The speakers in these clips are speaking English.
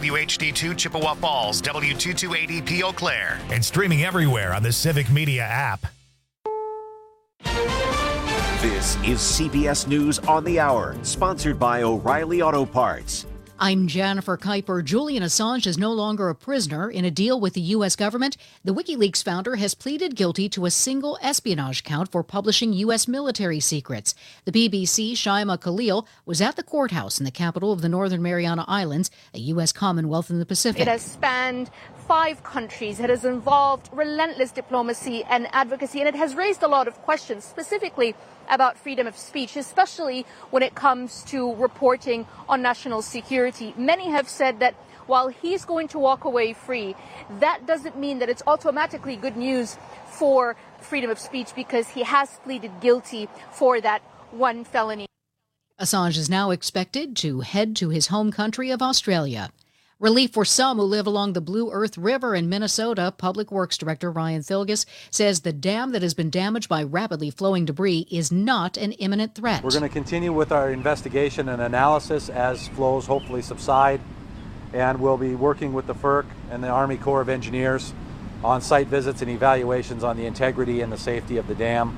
WHD2 Chippewa Falls, W228EP Eau Claire, and streaming everywhere on the Civic Media app. This is CBS News on the Hour, sponsored by O'Reilly Auto Parts. I'm Jennifer Kuiper. Julian Assange is no longer a prisoner. In a deal with the U.S. government, the WikiLeaks founder has pleaded guilty to a single espionage count for publishing U.S. military secrets. The BBC, Shaima Khalil, was at the courthouse in the capital of the Northern Mariana Islands, a U.S. Commonwealth in the Pacific. It has spanned 5 countries. It has involved relentless diplomacy and advocacy, and it has raised a lot of questions, specifically about freedom of speech, especially when it comes to reporting on national security. Many have said that while he's going to walk away free, that doesn't mean that it's automatically good news for freedom of speech, because he has pleaded guilty for that one felony. Assange is now expected to head to his home country of Australia. Relief for some who live along the Blue Earth River in Minnesota. Public Works Director Ryan Thilgus says the dam that has been damaged by rapidly flowing debris is not an imminent threat. We're going to continue with our investigation and analysis as flows hopefully subside, and we'll be working with the FERC and the Army Corps of Engineers on site visits and evaluations on the integrity and the safety of the dam.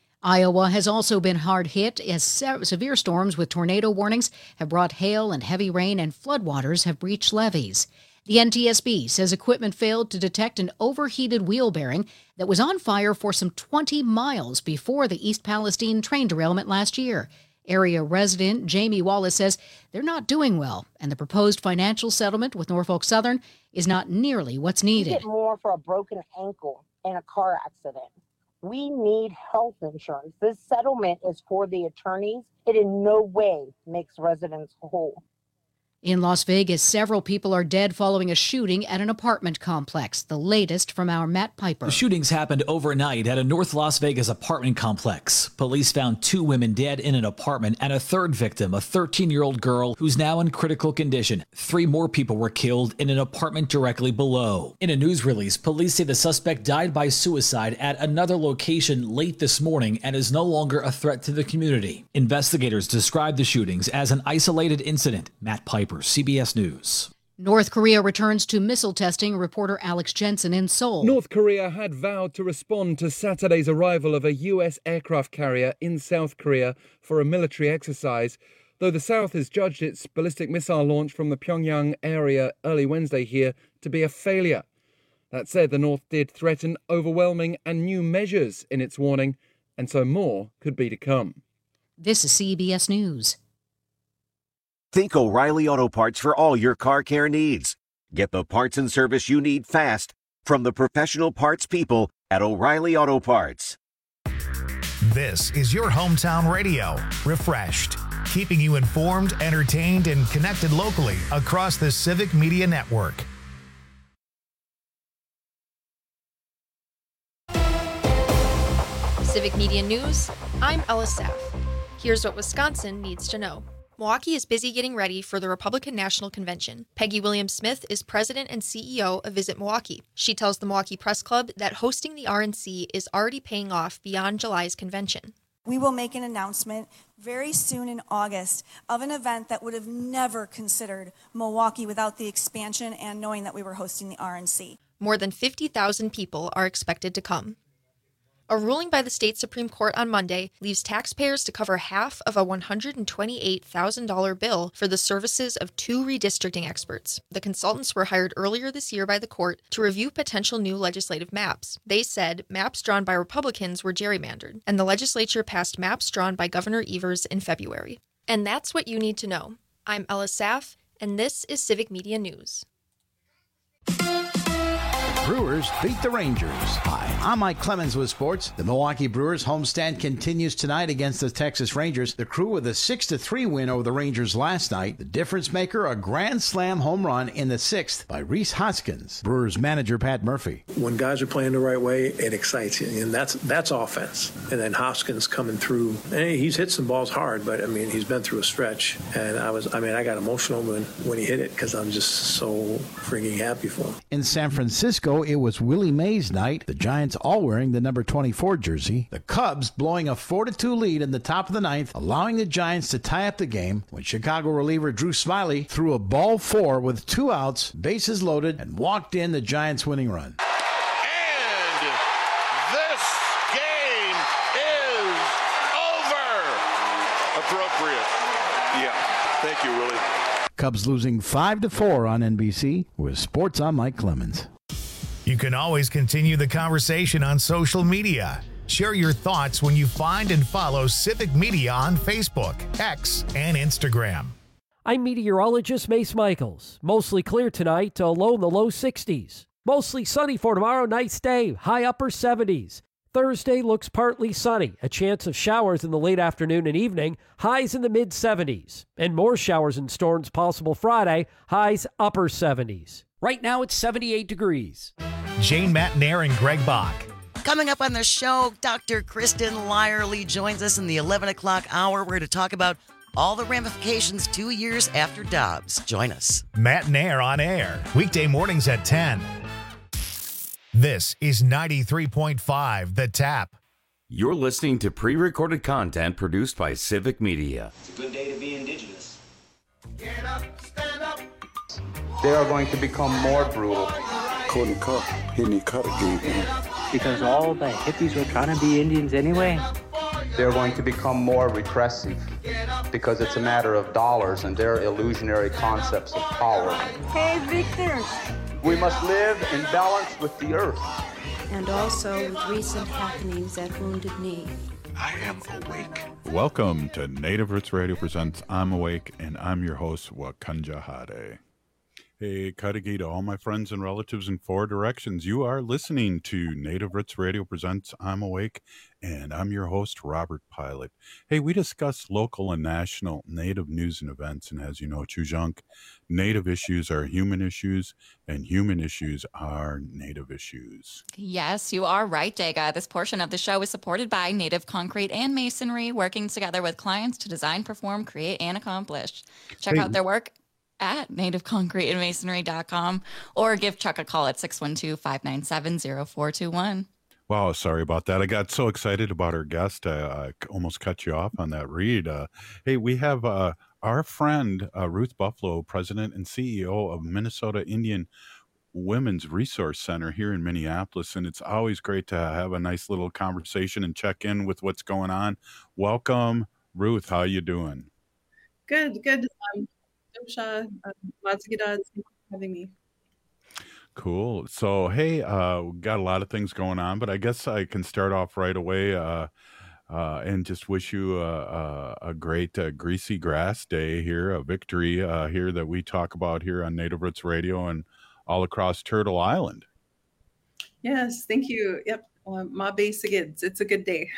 Iowa has also been hard hit as severe storms with tornado warnings have brought hail and heavy rain, and floodwaters have breached levees. The NTSB says equipment failed to detect an overheated wheel bearing that was on fire for some 20 miles before the East Palestine train derailment last year. Area resident Jamie Wallace says they're not doing well, and the proposed financial settlement with Norfolk Southern is not nearly what's needed. You get more for a broken ankle in a car accident. We need health insurance. This settlement is for the attorneys. It in no way makes residents whole. In Las Vegas, several people are dead following a shooting at an apartment complex. The latest from our Matt Piper. The shootings happened overnight at a North Las Vegas apartment complex. Police found 2 women dead in an apartment and a third victim, a 13-year-old girl who's now in critical condition. 3 more people were killed in an apartment directly below. In a news release, police say the suspect died by suicide at another location late this morning and is no longer a threat to the community. Investigators describe the shootings as an isolated incident. Matt Piper, CBS News. North Korea returns to missile testing. Reporter Alex Jensen in Seoul. North Korea had vowed to respond to Saturday's arrival of a U.S. aircraft carrier in South Korea for a military exercise, though the South has judged its ballistic missile launch from the Pyongyang area early Wednesday here to be a failure. That said, the North did threaten overwhelming and new measures in its warning, and so more could be to come. This is CBS News. Think O'Reilly Auto Parts for all your car care needs. Get the parts and service you need fast from the professional parts people at O'Reilly Auto Parts. This is your hometown radio, Refreshed, keeping you informed, entertained, and connected locally across the Civic Media Network. Civic Media News, I'm Ella Saff. Here's what Wisconsin needs to know. Milwaukee is busy getting ready for the Republican National Convention. Peggy Williams-Smith is president and CEO of Visit Milwaukee. She tells the Milwaukee Press Club that hosting the RNC is already paying off beyond July's convention. We will make an announcement very soon in August of an event that would have never considered Milwaukee without the expansion and knowing that we were hosting the RNC. More than 50,000 people are expected to come. A ruling by the state Supreme Court on Monday leaves taxpayers to cover half of a $128,000 bill for the services of 2 redistricting experts. The consultants were hired earlier this year by the court to review potential new legislative maps. They said maps drawn by Republicans were gerrymandered, and the legislature passed maps drawn by Governor Evers in February. And that's what you need to know. I'm Ella Saff, and this is Civic Media News. Brewers beat the Rangers. Hi, I'm Mike Clemens with sports. The Milwaukee Brewers homestand continues tonight against the Texas Rangers. The Crew with a 6-3 win over the Rangers last night. The difference maker, a grand slam home run in the 6th by Rhys Hoskins. Brewers manager Pat Murphy. When guys are playing the right way, it excites you, and that's offense. And then Hoskins coming through, and he's hit some balls hard, but I mean he's been through a stretch, and I got emotional when he hit it because I'm just so freaking happy for him. In San Francisco, Chicago, it was Willie Mays night. The Giants all wearing the number 24 jersey. The Cubs blowing a 4-2 lead in the top of the ninth, allowing the Giants to tie up the game when Chicago reliever Drew Smiley threw a ball 4 with 2 outs, bases loaded, and walked in the Giants' winning run. And this game is over. Appropriate. Yeah. Thank you, Willie. Cubs losing 5-4 on NBC. With Sports, I'm Mike Clemens. You can always continue the conversation on social media. Share your thoughts when you find and follow Civic Media on Facebook, X, and Instagram. I'm meteorologist Mace Michaels. Mostly clear tonight, low in the low 60s. Mostly sunny for tomorrow, nice day, high upper 70s. Thursday looks partly sunny, a chance of showers in the late afternoon and evening, highs in the mid-70s. And more showers and storms possible Friday, highs upper 70s. Right now it's 78 degrees. Jane Matnair and Greg Bach. Coming up on the show, Dr. Kristen Lyerly joins us in the 11 o'clock hour. We're going to talk about all the ramifications 2 years after Dobbs. Join us. Matnair on air, weekday mornings at 10. This is 93.5 The Tap. You're listening to pre-recorded content produced by Civic Media. It's a good day to be indigenous. Get up, stand up. They are going to become more brutal. Couldn't cut. He didn't cut again. Because all the hippies were trying to be Indians anyway. They're going to become more repressive because it's a matter of dollars and their illusionary concepts of power. Hey, Victor. We must live in balance with the earth. And also with recent happenings at Wounded Knee. I am awake. Welcome to Native Roots Radio presents I'm Awake, and I'm your host, Wakanja Hade. Hey, Kadagi to all my friends and relatives in 4 directions. You are listening to Native Roots Radio presents I'm Awake, and I'm your host, Robert Pilot. Hey, we discuss local and national Native news and events, and as you know, Chujunk, Native issues are human issues, and human issues are Native issues. Yes, you are right, Dega. This portion of the show is supported by Native Concrete and Masonry, working together with clients to design, perform, create, and accomplish. Check out their work at nativeconcreteandmasonry.com or give Chuck a call at 612-597-0421. Wow, sorry about that. I got so excited about our guest, I almost cut you off on that read. Hey, we have our friend, Ruth Buffalo, President and CEO of Minnesota Indian Women's Resource Center here in Minneapolis, and it's always great to have a nice little conversation and check in with what's going on. Welcome, Ruth. How you doing? Good. Thanks for having me. Cool. So, hey, we got a lot of things going on, but I guess I can start off right away and just wish you a great Greasy Grass Day here, a victory here that we talk about here on Native Roots Radio and all across Turtle Island. Yes, thank you. Yep, my base again. It's a good day.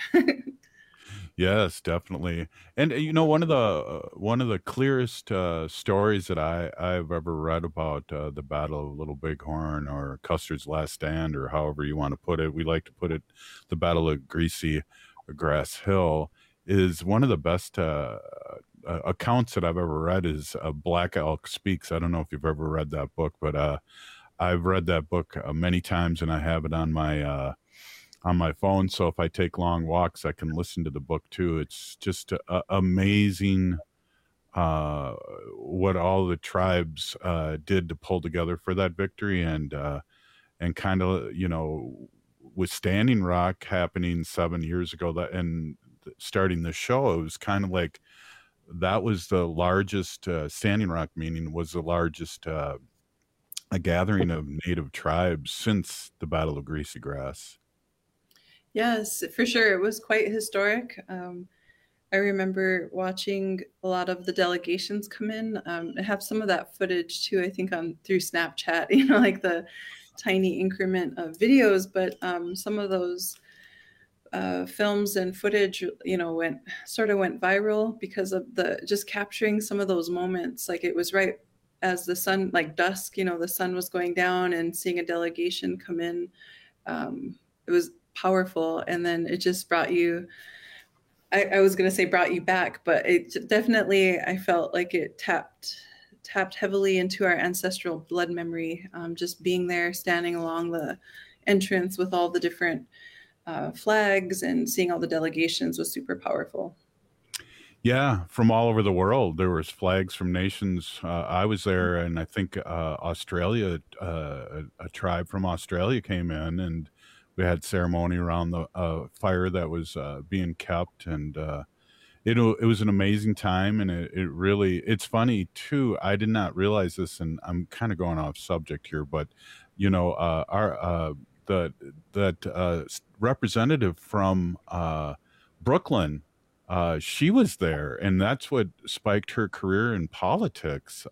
Yes, definitely. And you know, one of the clearest stories that I've ever read about the Battle of Little Bighorn or Custer's Last Stand, or however you want to put it, we like to put it, the Battle of Greasy Grass Hill, is one of the best accounts that I've ever read is Black Elk Speaks. I don't know if you've ever read that book, but I've read that book many times, and I have it on my phone. So if I take long walks, I can listen to the book too. It's just amazing what all the tribes did to pull together for that victory, and kind of, you know, with Standing Rock happening 7 years ago, and starting the show, it was kind of like that was the largest Standing Rock meeting was the largest a gathering of Native tribes since the Battle of Greasy Grass. Yes, for sure. It was quite historic. I remember watching a lot of the delegations come in. I have some of that footage too, I think through Snapchat, you know, like the tiny increment of videos, but some of those films and footage, you know, went viral because of just capturing some of those moments. Like it was right as the sun, like dusk, you know, the sun was going down, and seeing a delegation come in, it was powerful. And then it just brought you, I was going to say brought you back, but it definitely, I felt like it tapped tapped heavily into our ancestral blood memory. Just being there, standing along the entrance with all the different flags and seeing all the delegations was super powerful. Yeah, from all over the world. There was flags from nations. I was there, and I think Australia, a tribe from Australia came in, and we had ceremony around the fire that was being kept, and it was an amazing time. And it really, it's funny too. I did not realize this, and I'm kind of going off subject here, but you know, our representative from Brooklyn. She was there, and that's what spiked her career in politics.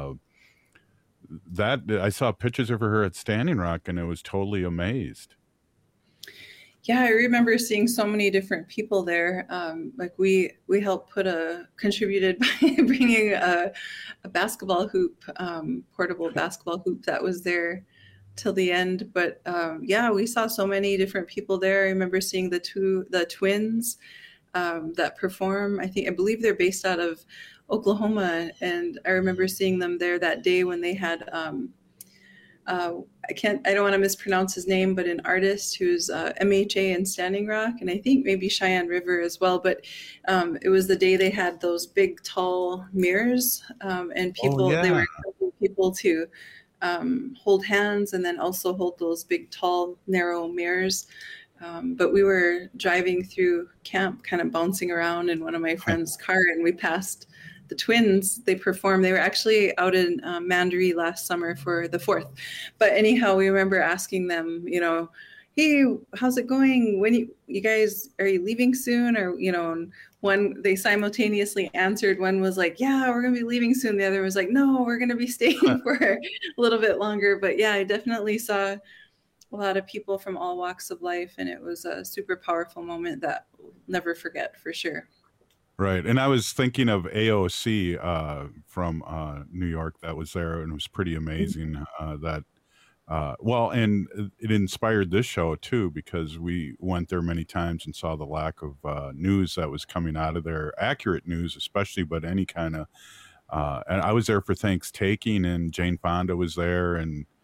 That I saw pictures of her at Standing Rock, and I was totally amazed. Yeah, I remember seeing so many different people there. Like we helped contributed by bringing a basketball hoop, portable basketball hoop that was there till the end. But yeah, we saw so many different people there. I remember seeing the twins. That perform. I believe they're based out of Oklahoma, and I remember seeing them there that day when they had I don't want to mispronounce his name, but an artist who's MHA in Standing Rock, and I think maybe Cheyenne River as well. But it was the day they had those big tall mirrors, and people they were encouraging people to hold hands and then also hold those big tall narrow mirrors. But we were driving through camp, kind of bouncing around in one of my friend's car, and we passed the twins. They performed. They were actually out in Mandaree last summer for the 4th. But anyhow, we remember asking them, you know, hey, how's it going? When you guys, are you leaving soon? Or, you know, and one, they simultaneously answered. One was like, yeah, we're going to be leaving soon. The other was like, no, we're going to be staying for a little bit longer. But yeah, I definitely saw a lot of people from all walks of life, and it was a super powerful moment that we'll never forget for sure. Right. And I was thinking of AOC from New York that was there, and it was pretty amazing and it inspired this show too, because we went there many times and saw the lack of news that was coming out of there, accurate news especially, but any kind of and I was there for Thanksgiving, and Jane Fonda was there,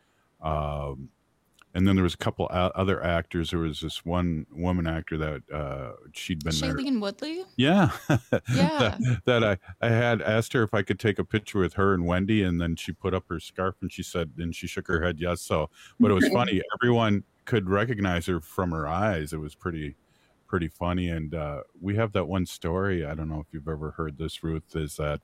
and then there was a couple other actors. There was this one woman actor that she'd been there. Shailene Woodley? Yeah. Yeah. that I had asked her if I could take a picture with her and Wendy, and then she put up her scarf and she shook her head yes. So, but it was funny. Everyone could recognize her from her eyes. It was pretty funny. And we have that one story. I don't know if you've ever heard this, Ruth, is that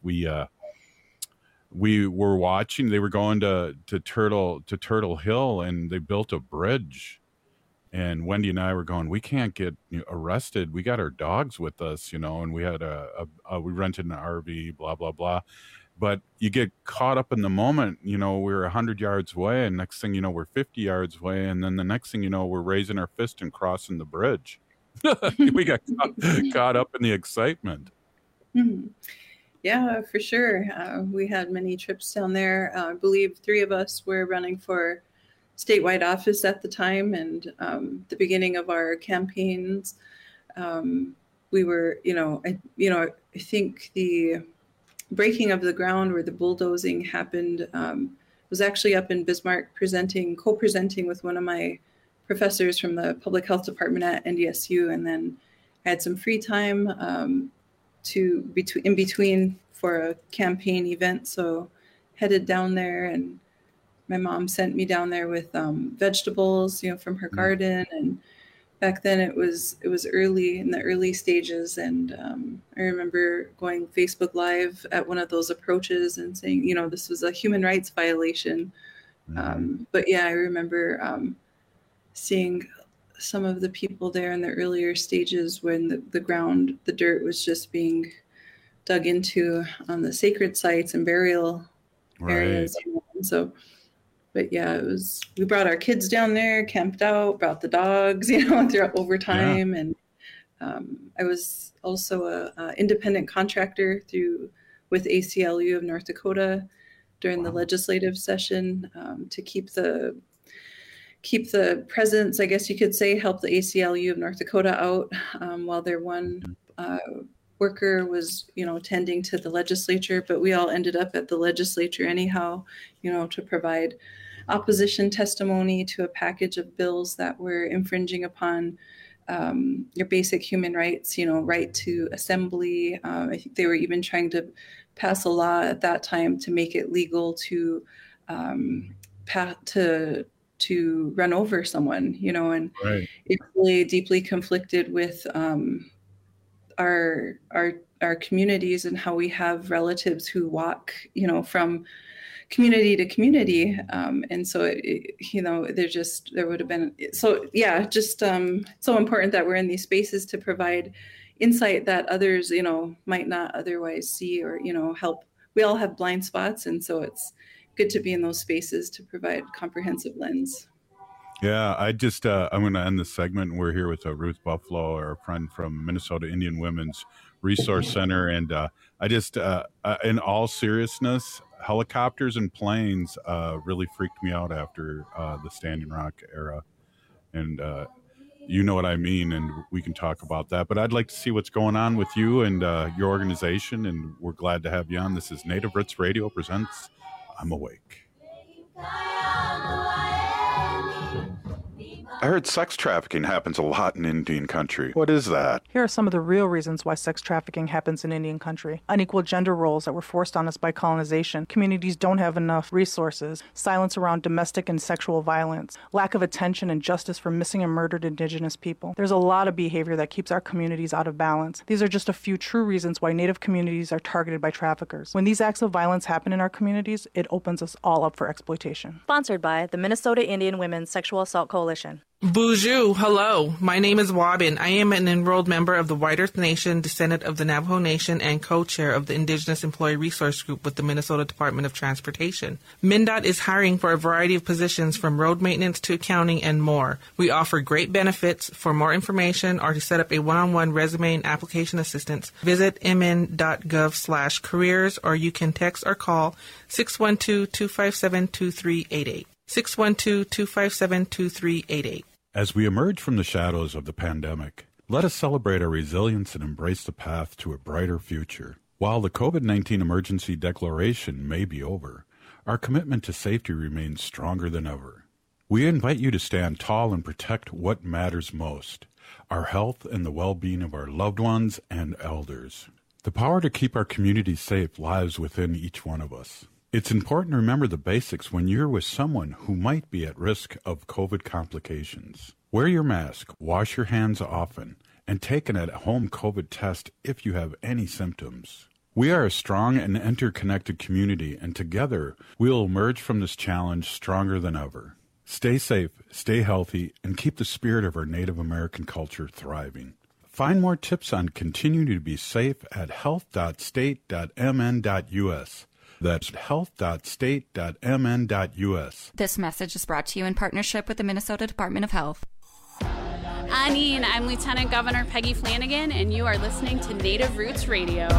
we were watching, they were going to Turtle Hill, and they built a bridge, and Wendy and I were going, we can't get arrested. We got our dogs with us, you know, and we had we rented an RV, blah, blah, blah. But you get caught up in the moment, you know, we're 100 yards away, and next thing you know, we're 50 yards away. And then the next thing you know, we're raising our fist and crossing the bridge. We got caught up in the excitement. Mm-hmm. Yeah, for sure. We had many trips down there. I believe 3 of us were running for statewide office at the time, and the beginning of our campaigns, we were, I think the breaking of the ground where the bulldozing happened was actually up in Bismarck, co-presenting with one of my professors from the public health department at NDSU, and then I had some free time in between for a campaign event, so headed down there, and my mom sent me down there with vegetables, from her garden, and back then it was early in the early stages, and I remember going Facebook Live at one of those approaches and saying, this was a human rights violation. But yeah, I remember seeing some of the people there in the earlier stages when the dirt was just being dug into on the sacred sites and burial areas. So, but yeah, we brought our kids down there, camped out, brought the dogs, throughout over time. Yeah. And I was also a independent contractor with ACLU of North Dakota during the legislative session to keep the presence, I guess you could say, help the ACLU of North Dakota out while their one worker was, tending to the legislature, but we all ended up at the legislature anyhow, to provide opposition testimony to a package of bills that were infringing upon your basic human rights, right to assembly. I think they were even trying to pass a law at that time to make it legal to run over someone, and Right. It's really deeply conflicted with our communities and how we have relatives who walk, from community to community, and so there would have been so important that we're in these spaces to provide insight that others might not otherwise see, or help. We all have blind spots, and so it's good to be in those spaces to provide comprehensive lens. Yeah, I'm going to end this segment. We're here with Ruth Buffalo, our friend from Minnesota Indian Women's Resource Center. And in all seriousness, helicopters and planes really freaked me out after the Standing Rock era. And you know what I mean, and we can talk about that. But I'd like to see what's going on with you and your organization, and we're glad to have you on. This is Native Roots Radio presents I'm Awake. I heard sex trafficking happens a lot in Indian country. What is that? Here are some of the real reasons why sex trafficking happens in Indian country. Unequal gender roles that were forced on us by colonization. Communities don't have enough resources. Silence around domestic and sexual violence. Lack of attention and justice for missing and murdered Indigenous people. There's a lot of behavior that keeps our communities out of balance. These are just a few true reasons why Native communities are targeted by traffickers. When these acts of violence happen in our communities, it opens us all up for exploitation. Sponsored by the Minnesota Indian Women's Sexual Assault Coalition. Bonjour, hello. My name is Wabin. I am an enrolled member of the White Earth Nation, descendant of the Navajo Nation, and co-chair of the Indigenous Employee Resource Group with the Minnesota Department of Transportation. MnDOT is hiring for a variety of positions from road maintenance to accounting and more. We offer great benefits. For more information or to set up a one-on-one resume and application assistance, visit mn.gov/careers, or you can text or call 612-257-2388. 612-257-2388. As we emerge from the shadows of the pandemic, let us celebrate our resilience and embrace the path to a brighter future. While the COVID-19 emergency declaration may be over, our commitment to safety remains stronger than ever. We invite you to stand tall and protect what matters most, our health and the well-being of our loved ones and elders. The power to keep our community safe lies within each one of us. It's important to remember the basics when you're with someone who might be at risk of COVID complications. Wear your mask, wash your hands often, and take an at-home COVID test if you have any symptoms. We are a strong and interconnected community, and together we'll emerge from this challenge stronger than ever. Stay safe, stay healthy, and keep the spirit of our Native American culture thriving. Find more tips on continuing to be safe at health.state.mn.us. That's health.state.mn.us. This message is brought to you in partnership with the Minnesota Department of Health. Anine, I'm Lieutenant Governor Peggy Flanagan, and you are listening to Native Roots Radio.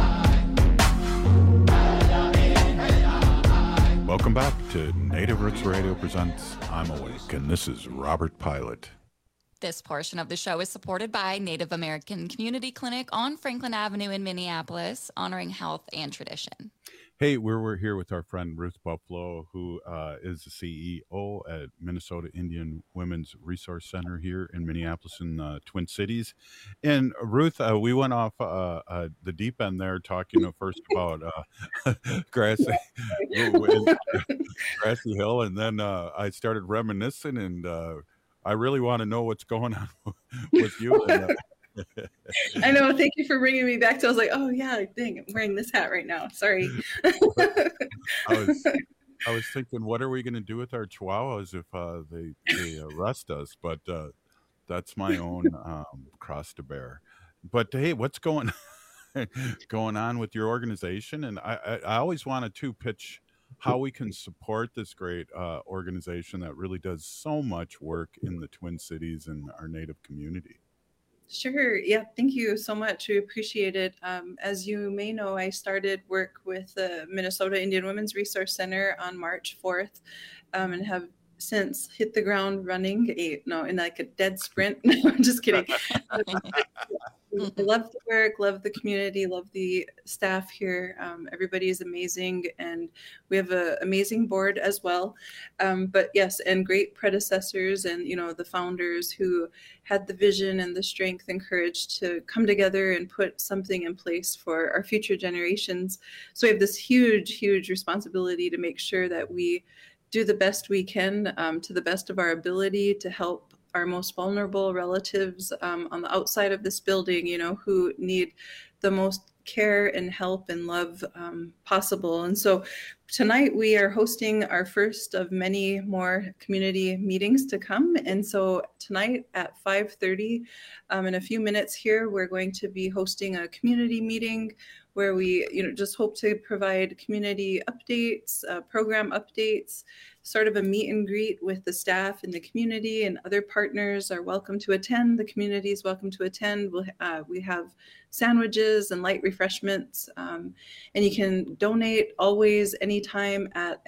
Welcome back to Native Roots Radio presents I'm Awake, and this is Robert Pilot. This portion of the show is supported by Native American Community Clinic on Franklin Avenue in Minneapolis, honoring health and tradition. Hey, we're here with our friend Ruth Buffalo, who is the CEO at Minnesota Indian Women's Resource Center here in Minneapolis in the Twin Cities. And Ruth, we went off the deep end there talking first about Grassy Hill, and then I started reminiscing, and I really want to know what's going on with you. And, I know. Thank you for bringing me back. So I was like, oh yeah, dang, I'm wearing this hat right now. Sorry. I was thinking, what are we going to do with our chihuahuas if they arrest us? But that's my own cross to bear. But hey, what's going on with your organization? And I always wanted to pitch how we can support this great organization that really does so much work in the Twin Cities and our Native community. Sure. Yeah. Thank you so much. We appreciate it. As you may know, I started work with the Minnesota Indian Women's Resource Center on March 4th and have since hit the ground running in like a dead sprint. No, I'm just kidding. I love the work, love the community, love the staff here. Everybody is amazing, and we have an amazing board as well. But yes, and great predecessors, and the founders who had the vision and the strength and courage to come together and put something in place for our future generations. So we have this huge, huge responsibility to make sure that we do the best we can, to the best of our ability, to help our most vulnerable relatives on the outside of this building, who need the most care and help and love possible. And so tonight we are hosting our first of many more community meetings to come. And so tonight at 5:30, in a few minutes here, we're going to be hosting a community meeting where we just hope to provide community updates, program updates, sort of a meet and greet with the staff and the community, and other partners are welcome to attend. The community is welcome to attend. We have sandwiches and light refreshments, and you can donate always anytime at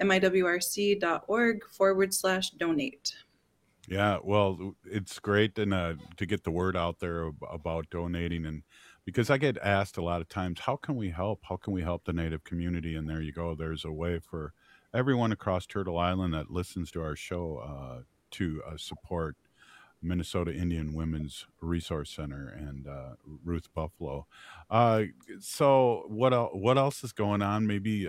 miwrc.org/donate. Yeah, well, it's great to get the word out there about donating, and because I get asked a lot of times, how can we help? How can we help the Native community? And there you go. There's a way for everyone across Turtle Island that listens to our show to support Minnesota Indian Women's Resource Center and Ruth Buffalo. So what else is going on? Maybe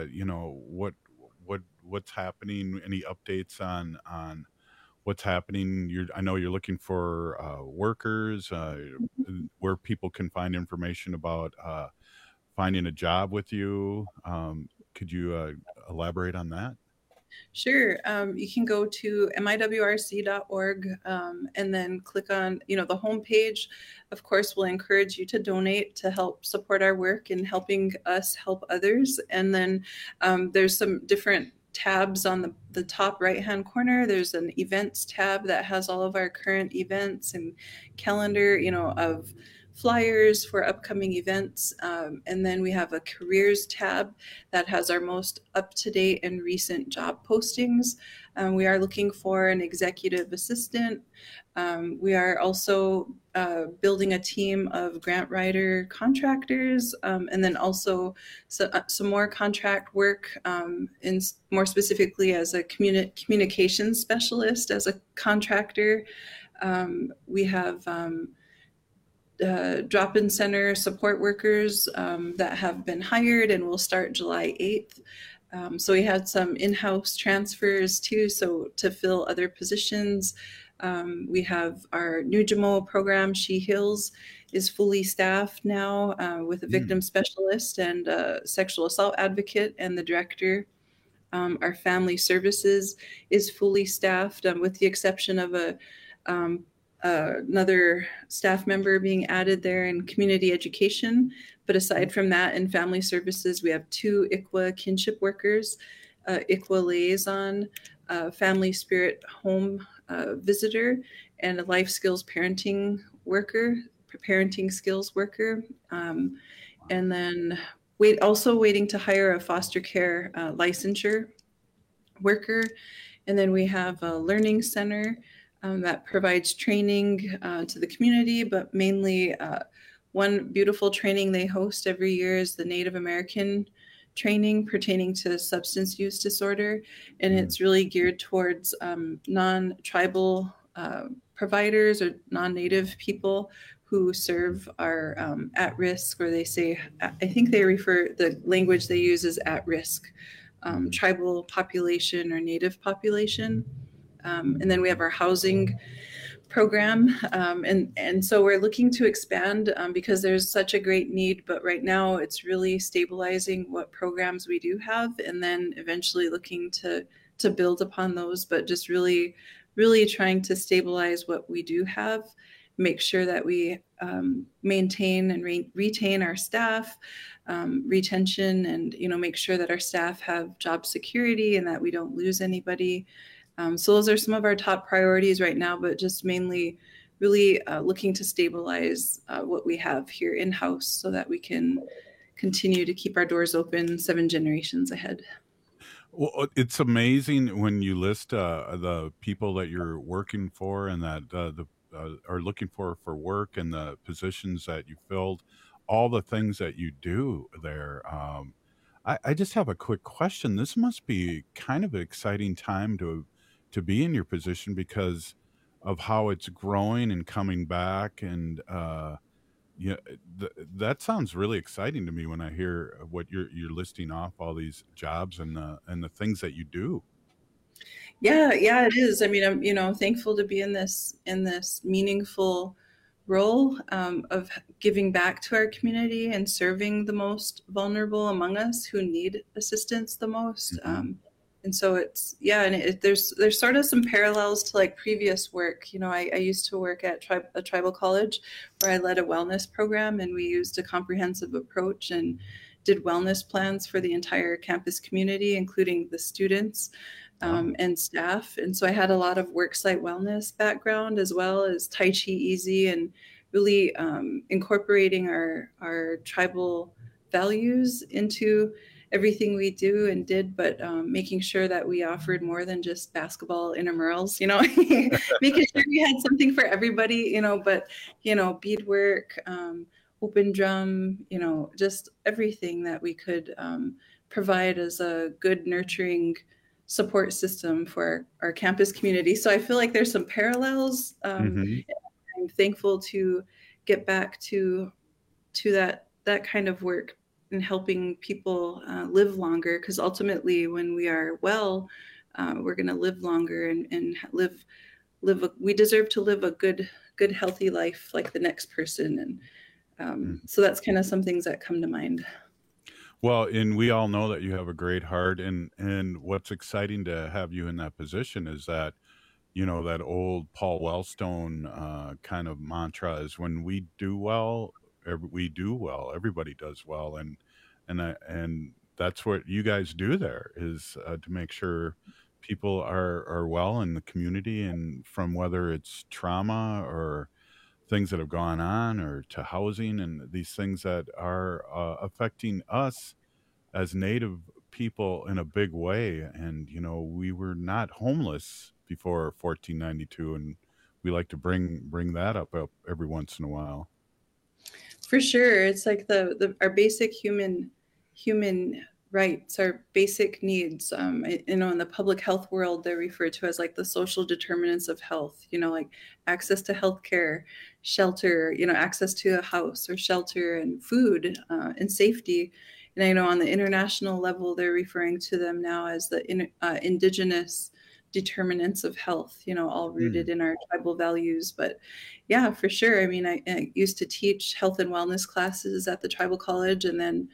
what's happening? Any updates on what's happening? I know you're looking for workers, where people can find information about finding a job with you. Could you elaborate on that? Sure. You can go to miwrc.org and then click on, the homepage. Of course, we'll encourage you to donate to help support our work and helping us help others. And then there's some different tabs on the top right-hand corner. There's an events tab that has all of our current events and calendar, of flyers for upcoming events. And then we have a careers tab that has our most up-to-date and recent job postings. We are looking for an executive assistant. We are also building a team of grant writer contractors, and then also some more contract work, more specifically as a communications specialist, as a contractor. We have drop-in center support workers that have been hired and will start July 8th. So we had some in-house transfers too, so to fill other positions. We have our New Jamo program, She Heals, is fully staffed now with a victim specialist and a sexual assault advocate and the director. Our family services is fully staffed, with the exception of another staff member being added there in community education. But aside from that, in family services, we have 2 ICWA kinship workers, ICWA liaison, family spirit home visitor, and a life skills parenting skills worker. And then also waiting to hire a foster care licensure worker. And then we have a learning center that provides training to the community, but mainly one beautiful training they host every year is the Native American training pertaining to substance use disorder. And it's really geared towards non-tribal providers or non-Native people who serve are at risk, or they say, I think they the language they use is at risk, tribal population or Native population. And then we have our housing program. And so we're looking to expand because there's such a great need, but right now it's really stabilizing what programs we do have, and then eventually looking to build upon those, but just really, really trying to stabilize what we do have, make sure that we maintain and retain our staff, retention, and, make sure that our staff have job security and that we don't lose anybody. So those are some of our top priorities right now, but just mainly really looking to stabilize what we have here in-house so that we can continue to keep our doors open 7 generations ahead. Well, it's amazing when you list the people that you're working for and that are looking for work and the positions that you filled, all the things that you do there. I just have a quick question. This must be kind of an exciting time to be in your position because of how it's growing and coming back. And that sounds really exciting to me when I hear what you're listing off, all these jobs and the things that you do. Yeah, it is. I mean, I'm thankful to be in this meaningful role of giving back to our community and serving the most vulnerable among us who need assistance the most. And so there's sort of some parallels to like previous work. I used to work at a tribal college where I led a wellness program, and we used a comprehensive approach and did wellness plans for the entire campus community, including the students and staff. And so I had a lot of worksite wellness background as well as Tai Chi Easy, and really incorporating our tribal values into everything we do and did, but making sure that we offered more than just basketball intramurals, making sure we had something for everybody, but, beadwork, open drum, just everything that we could provide as a good nurturing support system for our campus community. So I feel like there's some parallels. I'm thankful to get back to that kind of work and helping people live longer, because ultimately when we are well, we're going to live longer and we deserve to live a good healthy life like the next person. And so that's kind of some things that come to mind. Well, and we all know that you have a great heart, and what's exciting to have you in that position is that, that old Paul Wellstone kind of mantra is when we do well, we do well, everybody does well. And that's what you guys do there is to make sure people are well in the community, and from whether it's trauma or things that have gone on or to housing and these things that are affecting us as Native people in a big way. And, we were not homeless before 1492, and we like to bring that up every once in a while. For sure. It's like our basic human rights, our basic needs. In the public health world, they're referred to as like the social determinants of health, like access to healthcare, shelter, access to a house or shelter, and food and safety. And I know on the international level, they're referring to them now as the indigenous determinants of health, all rooted in our tribal values. But yeah, for sure. I mean, I used to teach health and wellness classes at the tribal college. And then,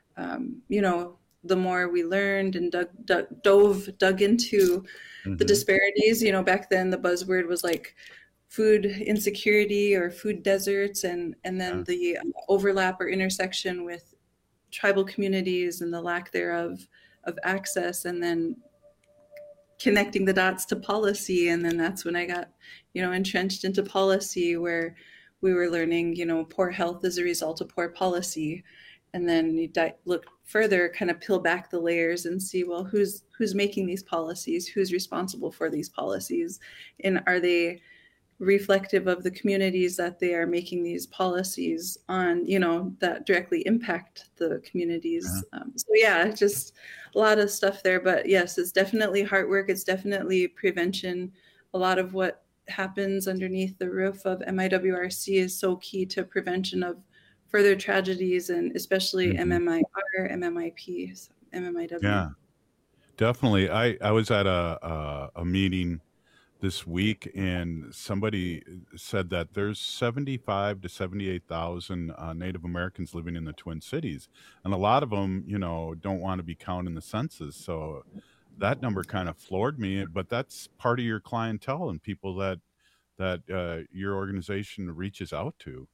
the more we learned and dug into the disparities, back then the buzzword was like food insecurity or food deserts. And then the overlap or intersection with tribal communities and the lack thereof of access, and then connecting the dots to policy. And then that's when I got, entrenched into policy, where we were learning, poor health as a result of poor policy. And then you look further, kind of peel back the layers and see, well, who's making these policies? Who's responsible for these policies? And are they reflective of the communities that they are making these policies on, that directly impact the communities? So yeah, just a lot of stuff there. But yes, it's definitely heart work. It's definitely prevention. A lot of what happens underneath the roof of MIWRC is so key to prevention of further tragedies, and especially MMIR, MMIP, so MMIW. Yeah, definitely. I was at a meeting this week, and somebody said that there's 75 to 78,000 Native Americans living in the Twin Cities, and a lot of them, don't want to be counted in the census. So that number kind of floored me. But that's part of your clientele and people that your organization reaches out to.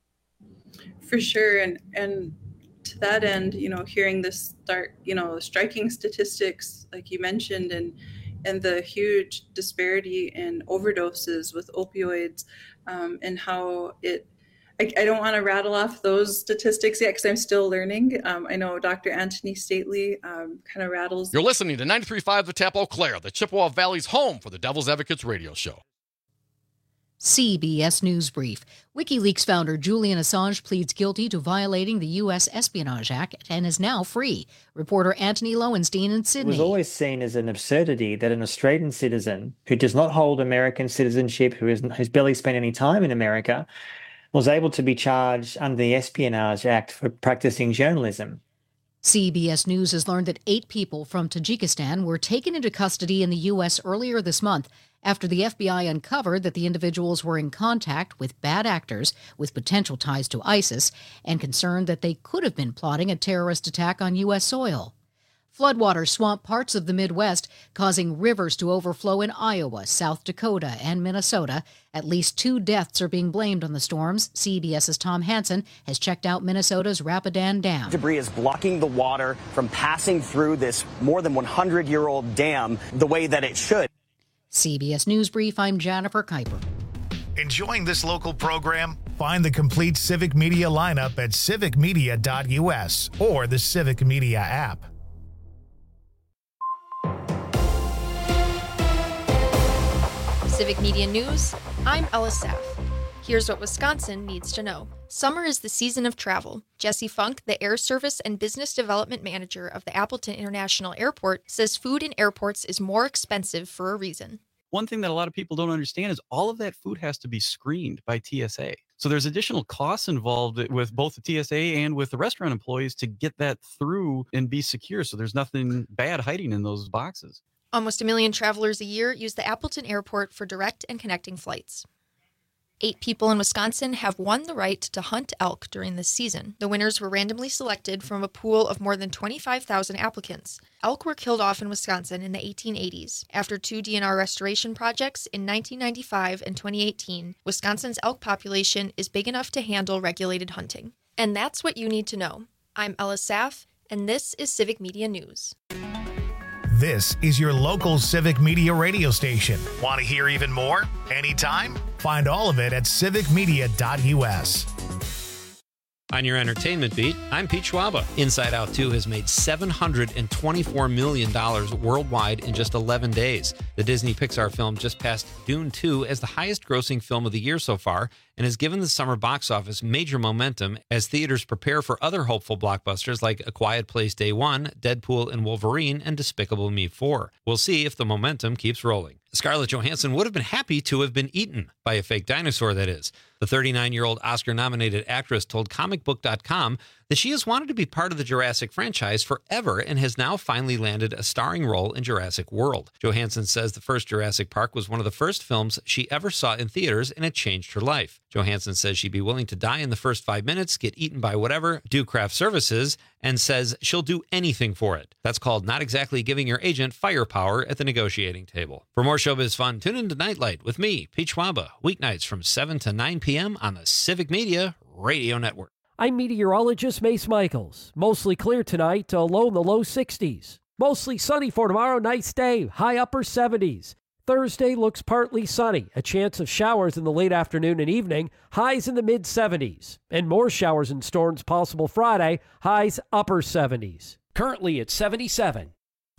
For sure. And to that end, hearing this striking statistics, like you mentioned, and the huge disparity in overdoses with opioids, and how I don't want to rattle off those statistics yet because I'm still learning. I know Dr. Anthony Stately kind of rattles. You're listening to 93.5 The Tap Eau Claire, the Chippewa Valley's home for the Devil's Advocates radio show. CBS News Brief. WikiLeaks founder Julian Assange pleads guilty to violating the U.S. Espionage Act and is now free. Reporter Anthony Lowenstein in Sydney. It was always seen as an absurdity that an Australian citizen who does not hold American citizenship, who's barely spent any time in America, was able to be charged under the Espionage Act for practicing journalism. CBS News has learned that 8 people from Tajikistan were taken into custody in the U.S. earlier this month after the FBI uncovered that the individuals were in contact with bad actors with potential ties to ISIS and concerned that they could have been plotting a terrorist attack on U.S. soil. Floodwaters swamped parts of the Midwest, causing rivers to overflow in Iowa, South Dakota, and Minnesota. At least 2 deaths are being blamed on the storms. CBS's Tom Hansen has checked out Minnesota's Rapidan Dam. Debris is blocking the water from passing through this more than 100-year-old dam the way that it should. CBS News Brief, I'm Jennifer Kuiper. Enjoying this local program? Find the complete Civic Media lineup at civicmedia.us or the Civic Media app. Civic Media News, I'm Ella Saff. Here's what Wisconsin needs to know. Summer is the season of travel. Jesse Funk, the Air Service and Business Development Manager of the Appleton International Airport, says food in airports is more expensive for a reason. One thing that a lot of people don't understand is all of that food has to be screened by TSA. So there's additional costs involved with both the TSA and with the restaurant employees to get that through and be secure. So there's nothing bad hiding in those boxes. Almost 1 million travelers a year use the Appleton Airport for direct and connecting flights. 8 people in Wisconsin have won the right to hunt elk during this season. The winners were randomly selected from a pool of more than 25,000 applicants. Elk were killed off in Wisconsin in the 1880s. After 2 DNR restoration projects in 1995 and 2018, Wisconsin's elk population is big enough to handle regulated hunting. And that's what you need to know. I'm Ella Saff, and this is Civic Media News. This is your local Civic Media radio station. Want to hear even more? Anytime? Find all of it at civicmedia.us. On your entertainment beat, I'm Pete Schwaba. Inside Out 2 has made $724 million worldwide in just 11 days. The Disney Pixar film just passed Dune 2 as the highest-grossing film of the year so far and has given the summer box office major momentum as theaters prepare for other hopeful blockbusters like A Quiet Place Day 1, Deadpool and Wolverine, and Despicable Me 4. We'll see if the momentum keeps rolling. Scarlett Johansson would have been happy to have been eaten by a fake dinosaur, that is. The 39-year-old Oscar-nominated actress told comicbook.com that she has wanted to be part of the Jurassic franchise forever and has now finally landed a starring role in Jurassic World. Johansson says the first Jurassic Park was one of the first films she ever saw in theaters, and it changed her life. Johansson says she'd be willing to die in the first 5 minutes, get eaten by whatever, do craft services, and says she'll do anything for it. That's called not exactly giving your agent firepower at the negotiating table. For more showbiz fun, tune in to Nightlight with me, Pete Schwaba, weeknights from 7 to 9 p.m. on the Civic Media Radio Network. I'm meteorologist Mace Michaels. Mostly clear tonight, low in the low 60s. Mostly sunny for tomorrow, nice day, high upper 70s. Thursday looks partly sunny, a chance of showers in the late afternoon and evening, highs in the mid-70s. And more showers and storms possible Friday, highs upper 70s. Currently at 77.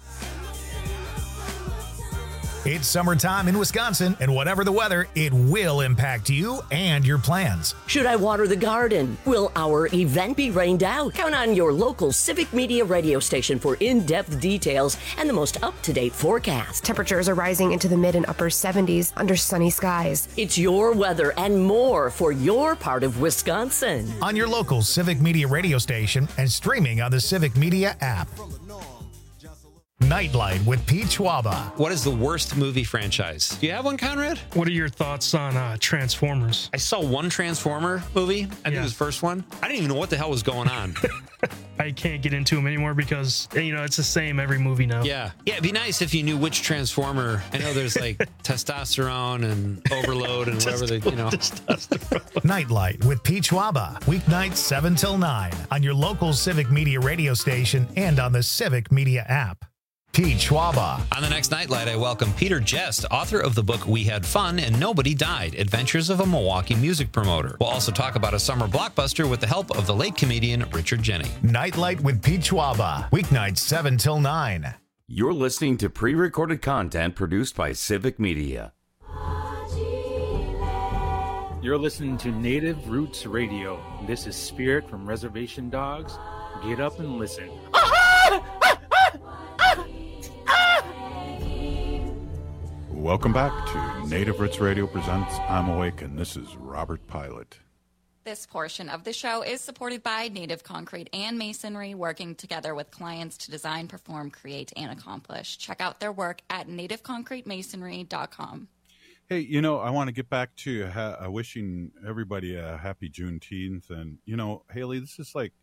It's summertime in Wisconsin, and whatever the weather, it will impact you and your plans. Should I water the garden? Will our event be rained out? Count on your local Civic Media radio station for in-depth details and the most up-to-date forecast. Temperatures are rising into the mid and upper 70s under sunny skies. It's your weather and more for your part of Wisconsin. On your local Civic Media radio station and streaming on the Civic Media app. Nightlight with Pete Schwaba. What is the worst movie franchise? Do you have one, Conrad? What are your thoughts on Transformers? I saw one Transformer movie. I think it was the first one. I didn't even know what the hell was going on. I can't get into them anymore because, it's the same every movie now. Yeah, it'd be nice if you knew which Transformer. I know there's like testosterone and overload and whatever they, Nightlight with Pete Schwaba. Weeknights 7 till 9 on your local Civic Media radio station and on the Civic Media app. Pete Schwaba. On the next Nightlight, I welcome Peter Jest, author of the book We Had Fun and Nobody Died, Adventures of a Milwaukee Music Promoter. We'll also talk about a summer blockbuster with the help of the late comedian Richard Jeni. Nightlight with Pete Schwaba. Weeknights 7 till 9. You're listening to pre-recorded content produced by Civic Media. You're listening to Native Roots Radio. This is Spirit from Reservation Dogs. Get up and listen. Welcome back to Native Roots Radio presents I'm Awake, and this is Robert Pilot. This portion of the show is supported by Native Concrete and Masonry, working together with clients to design, perform, create, and accomplish. Check out their work at nativeconcretemasonry.com. Hey, you know, I want to get back to wishing everybody a happy Juneteenth. And, you know, Haley, this is like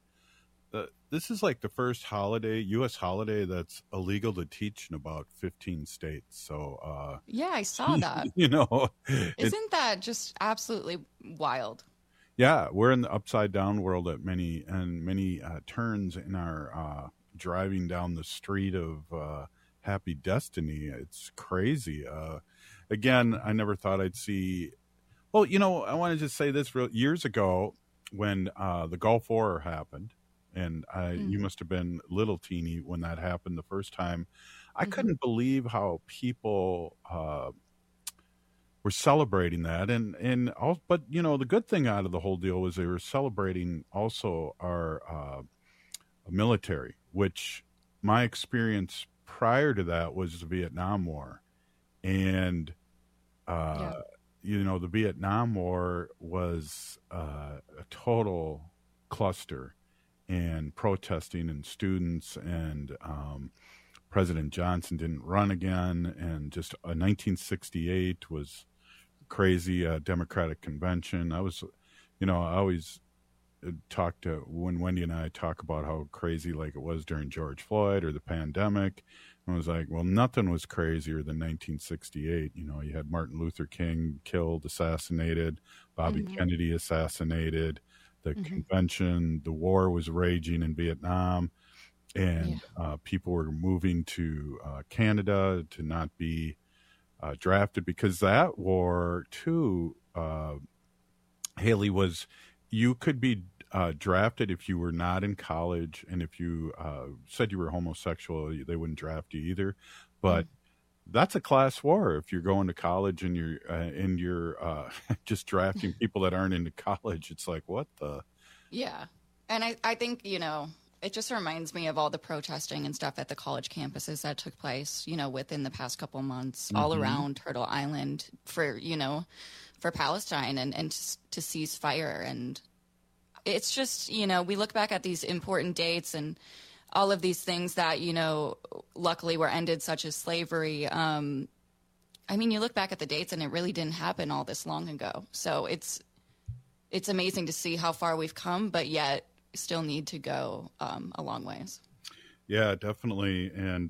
the first holiday, U.S. holiday that's illegal to teach in about 15 states. So, yeah, I saw that. You know, isn't that just absolutely wild? Yeah, we're in the upside down world at many turns in our driving down the street of happy destiny. It's crazy. Again, I never thought I'd see. Well, you know, I want to just say this: years ago, when the Gulf War happened, and you must have been little teeny when that happened the first time. I couldn't believe how people were celebrating that, but you know, the good thing out of the whole deal was they were celebrating also our military, which my experience prior to that was the Vietnam War. And, you know, the Vietnam War was a total cluster, and protesting and students, and President Johnson didn't run again. And just 1968 was crazy, Democratic convention. I always talk to, when Wendy and I talk about how crazy like it was during George Floyd or the pandemic. I was like, well, nothing was crazier than 1968. You know, you had Martin Luther King killed, assassinated, Bobby Kennedy assassinated, the convention, the war was raging in Vietnam, and people were moving to Canada to not be drafted, because that war too, Haley, was you could be drafted if you were not in college, and if you said you were homosexual, they wouldn't draft you either. But that's a class war if you're going to college and you're just drafting people that aren't into college. It's like, what the? Yeah. And I think, you know, it just reminds me of all the protesting and stuff at the college campuses that took place, you know, within the past couple months all around Turtle Island for Palestine and to cease fire. And it's just, you know, we look back at these important dates and all of these things that, you know, luckily were ended, such as slavery. I mean, you look back at the dates and it really didn't happen all this long ago. So it's amazing to see how far we've come, but yet still need to go a long ways. Yeah, definitely. And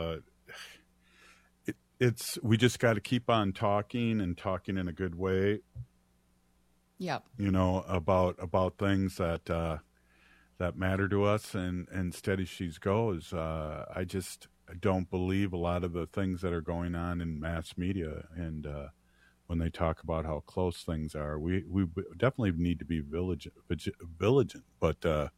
we just got to keep on talking and talking in a good way. Yep. You know, about things that matter to us, and steady she goes. I just don't believe a lot of the things that are going on in mass media, and when they talk about how close things are, we definitely need to be vigilant. But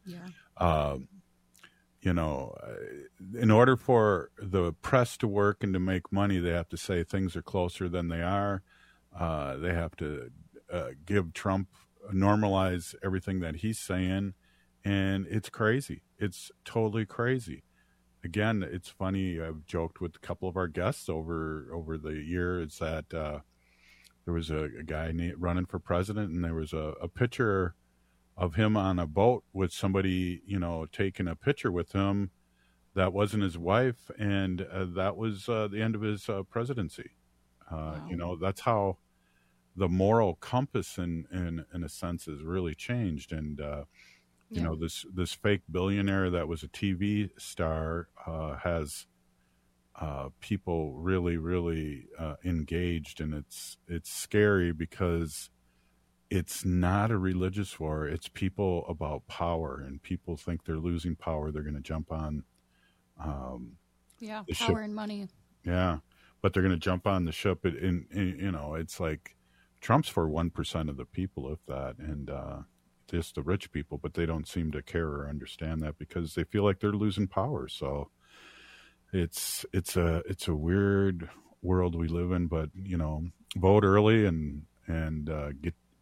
you know, in order for the press to work and to make money, they have to say things are closer than they are. They have to give Trump, normalize everything that he's saying, and it's crazy. It's totally crazy. Again, it's funny. I've joked with a couple of our guests over the years that there was a guy running for president, and there was a picture of him on a boat with somebody, you know, taking a picture with him that wasn't his wife, and that was the end of his presidency. Wow. You know, that's how the moral compass in a sense has really changed. And you know, this fake billionaire that was a TV star has people really engaged, and it's scary because it's not a religious war. It's people about power, and people think they're losing power. They're going to jump on power ship. and money. Yeah, but they're going to jump on the ship. And you know, it's like Trump's for 1% of the people, if that, and just the rich people, but they don't seem to care or understand that because they feel like they're losing power. So it's a weird world we live in, but you know, vote early and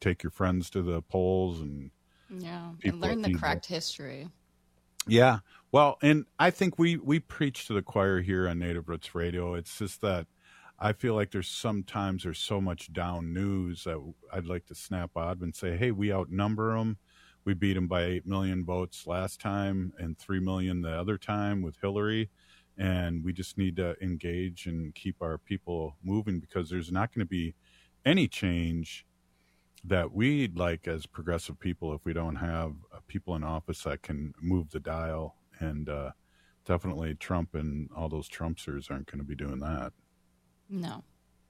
take your friends to the polls and and learn the correct history. Yeah. Well, and I think we preach to the choir here on Native Roots Radio. It's just that I feel like there's so much down news that I'd like to snap out and say, hey, we outnumber them. We beat them by 8 million votes last time and 3 million the other time with Hillary. And we just need to engage and keep our people moving, because there's not going to be any change that we'd like as progressive people if we don't have people in office that can move the dial. And definitely Trump and all those Trumpsters aren't going to be doing that. No.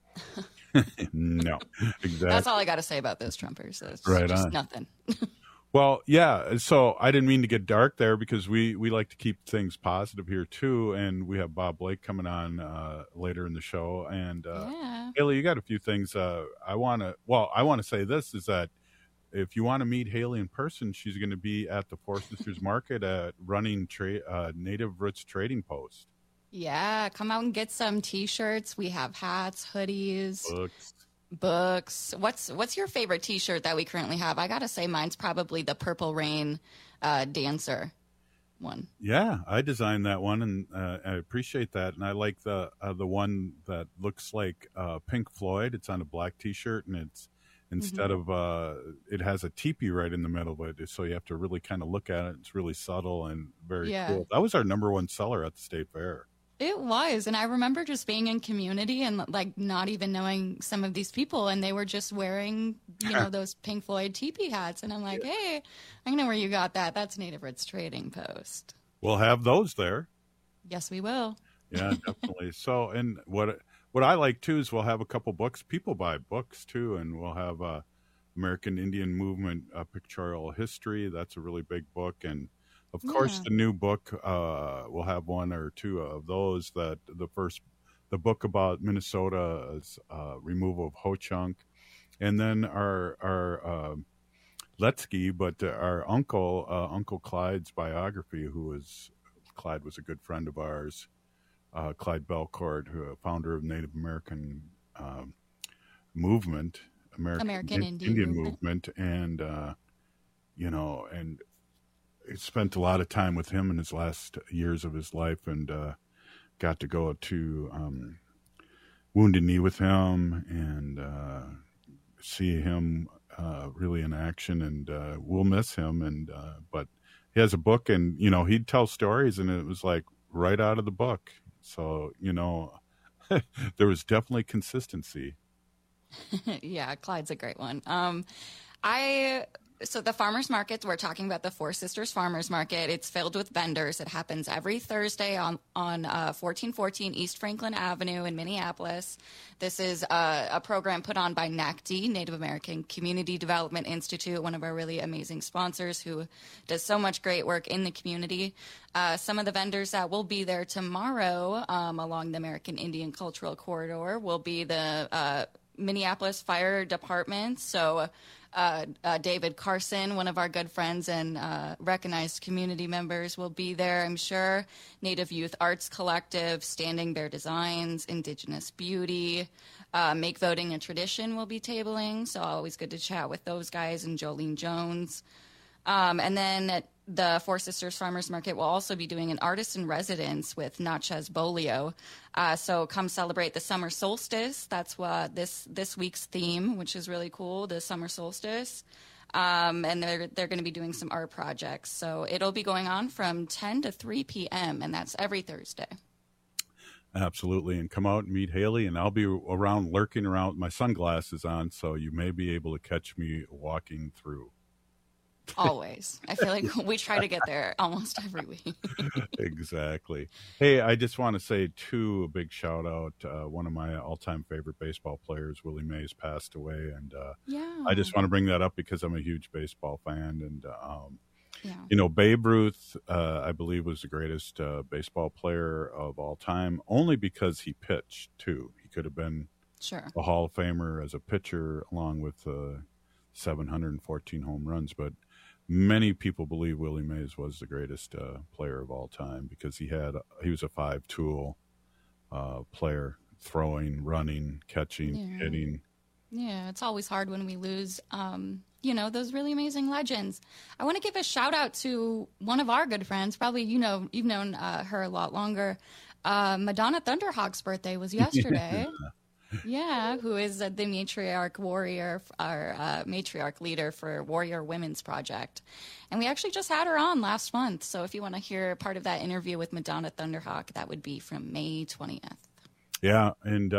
No, exactly. That's all I got to say about those Trumpers. It's right just on. Nothing. Well, yeah. So I didn't mean to get dark there, because we like to keep things positive here too. And we have Bob Blake coming on later in the show. And Haley, you got a few things I want to say this is that if you want to meet Haley in person, she's going to be at the Four Sisters Market at running Native Roots Trading Post. Yeah, come out and get some T-shirts. We have hats, hoodies, books. What's your favorite T-shirt that we currently have? I gotta say, mine's probably the Purple Rain dancer one. Yeah, I designed that one, and I appreciate that. And I like the one that looks like Pink Floyd. It's on a black T-shirt, and it's instead of it has a teepee right in the middle of it, so you have to really kind of look at it. It's really subtle and very cool. That was our #1 seller at the State Fair. It was, and I remember just being in community and like not even knowing some of these people, and they were just wearing, those Pink Floyd teepee hats, and I'm like, hey, I know where you got that. That's Native Roots Trading Post. We'll have those there. Yes, we will. Yeah, definitely. So, and what I like too is we'll have a couple books. People buy books too, and we'll have American Indian Movement Pictorial History. That's a really big book, and of course, the new book, we'll have one or two of those. The book about Minnesota's removal of Ho-Chunk, and then our Letsky, but our Uncle Clyde's biography, Clyde was a good friend of ours, Clyde Belcourt, founder of Native American movement, American Indian movement, and and I spent a lot of time with him in his last years of his life, and got to go to Wounded Knee with him and see him really in action, and we'll miss him. But he has a book, and he'd tell stories, and it was like right out of the book. So there was definitely consistency. Yeah, Clyde's a great one. So the farmers markets, we're talking about the Four Sisters Farmers Market. It's filled with vendors. It happens every Thursday on 1414 East Franklin Avenue in Minneapolis. This is a program put on by NACD, Native American Community Development Institute, one of our really amazing sponsors who does so much great work in the community. Some of the vendors that will be there tomorrow along the American Indian Cultural Corridor will be the Minneapolis Fire Department. So David Carson, one of our good friends and recognized community members, will be there, I'm sure. Native Youth Arts Collective, Standing Bear Designs, Indigenous Beauty, Make Voting a Tradition will be tabling, so always good to chat with those guys, and Jolene Jones. And then the Four Sisters Farmers Market will also be doing an artist in residence with Natchez Bolio. So come celebrate the summer solstice. That's what this week's theme, which is really cool, the summer solstice. And they're going to be doing some art projects. So it'll be going on from 10 to 3 p.m., and that's every Thursday. Absolutely. And come out and meet Haley, and I'll be lurking around with my sunglasses on, so you may be able to catch me walking through. Always. I feel like we try to get there almost every week. Exactly. Hey, I just want to say, too, a big shout out. One of my all-time favorite baseball players, Willie Mays, passed away. And I just want to bring that up because I'm a huge baseball fan. And, Babe Ruth, I believe, was the greatest baseball player of all time, only because he pitched, too. He could have been a Hall of Famer as a pitcher, along with 714 home runs. But many people believe Willie Mays was the greatest player of all time because he was a 5-tool player, throwing, running, catching, hitting. Yeah, it's always hard when we lose, those really amazing legends. I want to give a shout out to one of our good friends. Probably, you've known her a lot longer. Madonna Thunderhawk's birthday was yesterday. Yeah, who is the matriarch warrior, our matriarch leader for Warrior Women's Project. And we actually just had her on last month. So if you want to hear part of that interview with Madonna Thunderhawk, that would be from May 20th. Yeah, and,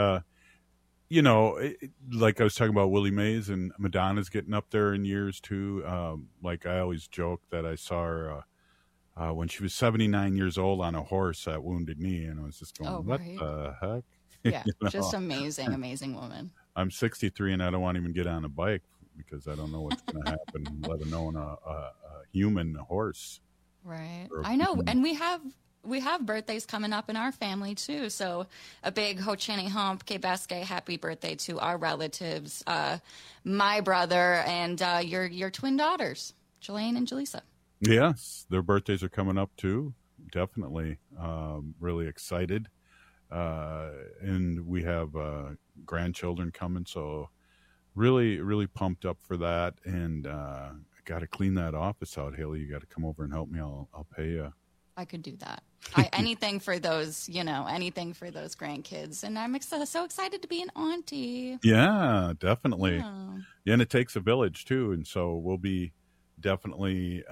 like I was talking about Willie Mays, and Madonna's getting up there in years too. Like I always joke that I saw her when she was 79 years old on a horse at Wounded Knee, and I was just going, what the heck? Yeah, just amazing, amazing woman. I'm 63 and I don't want to even get on a bike because I don't know what's going to happen, let alone a human horse. Right. I know. And we have birthdays coming up in our family too. So a big Ho Chini Hump, Kebeske, happy birthday to our relatives, my brother and your twin daughters, Jelaine and Jaleesa. Yes, their birthdays are coming up too. Definitely. Really excited. And we have grandchildren coming, so really, really pumped up for that. And I got to clean that office out, Haley. You got to come over and help me. I'll pay you. I could do that. Anything for those, anything for those grandkids. And I'm so excited to be an auntie. Yeah, definitely. Yeah, and it takes a village too. And so we'll be definitely,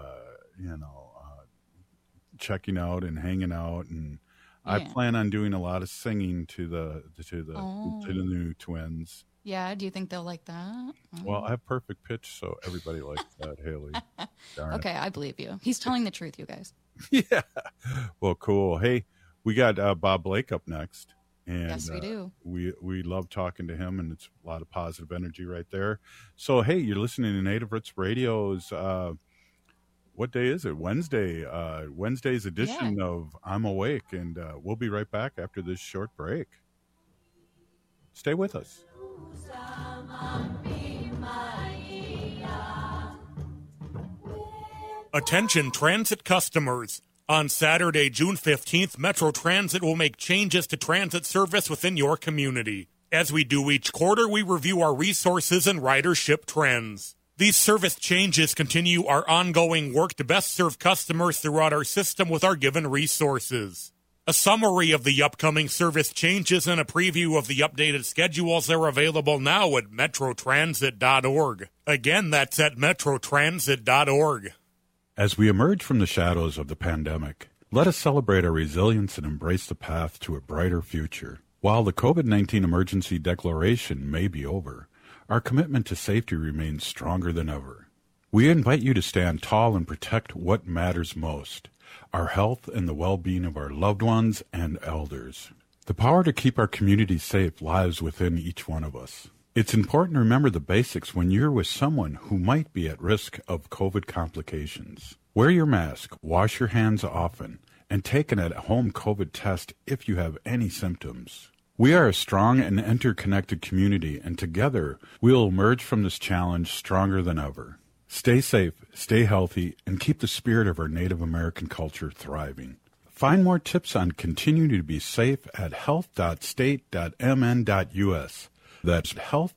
checking out and hanging out, and I plan on doing a lot of singing to the new twins. Yeah, do you think they'll like that? Well, I have perfect pitch, so everybody likes that, Haley. Okay, I believe you. He's telling the truth, you guys. Yeah. Well, cool. Hey, we got Bob Blake up next. And, yes, we do. We love talking to him, and it's a lot of positive energy right there. So, hey, you're listening to Native Roots Radio's, what day is it? Wednesday. Wednesday's edition of I'm Awake, and we'll be right back after this short break. Stay with us. Attention transit customers. On Saturday, June 15th, Metro Transit will make changes to transit service within your community. As we do each quarter, we review our resources and ridership trends. These service changes continue our ongoing work to best serve customers throughout our system with our given resources. A summary of the upcoming service changes and a preview of the updated schedules are available now at metrotransit.org. Again, that's at metrotransit.org. As we emerge from the shadows of the pandemic, let us celebrate our resilience and embrace the path to a brighter future. While the COVID-19 emergency declaration may be over, our commitment to safety remains stronger than ever. We invite you to stand tall and protect what matters most, our health and the well-being of our loved ones and elders. The power to keep our community safe lies within each one of us. It's important to remember the basics when you're with someone who might be at risk of COVID complications. Wear your mask, wash your hands often, and take an at-home COVID test if you have any symptoms. We are a strong and interconnected community, and together we'll emerge from this challenge stronger than ever. Stay safe, stay healthy, and keep the spirit of our Native American culture thriving. Find more tips on continuing to be safe at health.state.mn.us. That's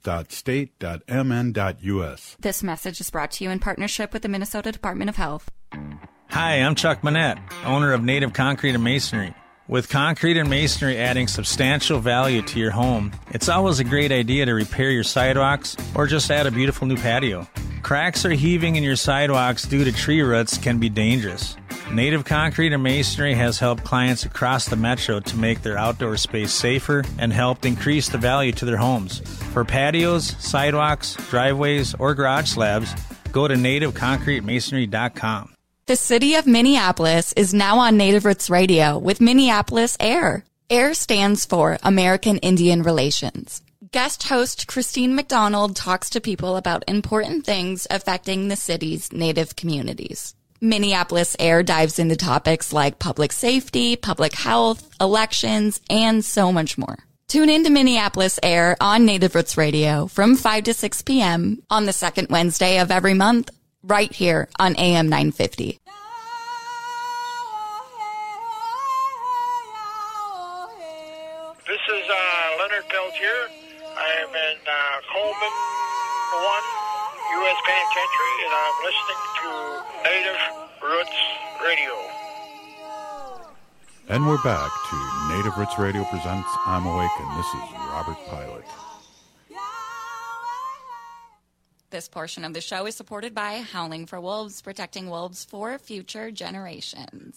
health.state.mn.us. This message is brought to you in partnership with the Minnesota Department of Health. Hi, I'm Chuck Manette, owner of Native Concrete and Masonry. With concrete and masonry adding substantial value to your home, it's always a great idea to repair your sidewalks or just add a beautiful new patio. Cracks or heaving in your sidewalks due to tree roots can be dangerous. Native Concrete and Masonry has helped clients across the metro to make their outdoor space safer and helped increase the value to their homes. For patios, sidewalks, driveways, or garage slabs, go to nativeconcretemasonry.com. The city of Minneapolis is now on Native Roots Radio with Minneapolis AIR. AIR stands for American Indian Relations. Guest host Christine McDonald talks to people about important things affecting the city's Native communities. Minneapolis AIR dives into topics like public safety, public health, elections, and so much more. Tune in to Minneapolis AIR on Native Roots Radio from 5 to 6 p.m. on the second Wednesday of every month, right here on AM 950. This is Leonard Peltier. I I'm in Coleman 1 U.S. Penitentiary, and I'm listening to Native Roots Radio. And we're back to Native Roots Radio presents I'm Awake, and this is Robert Pilot. This portion of the show is supported by Howling for Wolves, protecting wolves for future generations.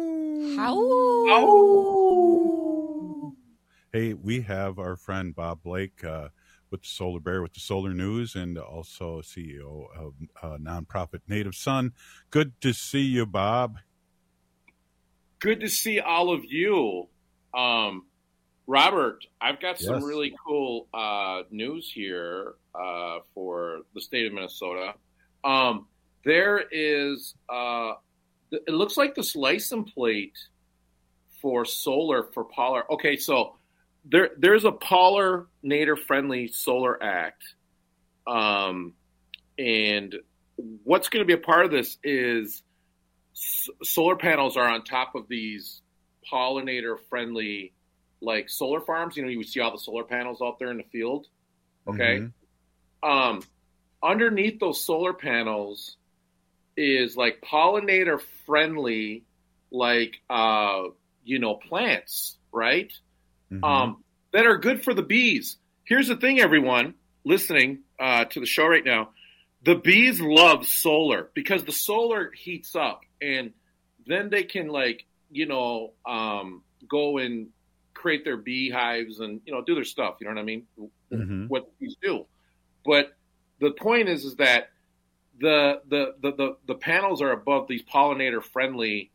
Hey, we have our friend Bob Blake with the Solar Bear, with the Solar News, and also CEO of nonprofit Native Sun. Good to see you, Bob. Good to see all of you. Robert, I've got some really cool news here for the state of Minnesota. There is, it looks like this license plate for solar for pollinator. Okay, so there's a pollinator-friendly solar act. And what's going to be a part of this is solar panels are on top of these pollinator-friendly, like solar farms. You know, you see all the solar panels out there in the field. Okay. Mm-hmm. Underneath those solar panels is like pollinator-friendly, like, plants, right? Mm-hmm. That are good for the bees. Here's the thing, everyone listening to the show right now. The bees love solar because the solar heats up, and then they can go and create their beehives and, do their stuff. You know what I mean? Mm-hmm. What bees do. But the point is that the panels are above these pollinator friendly,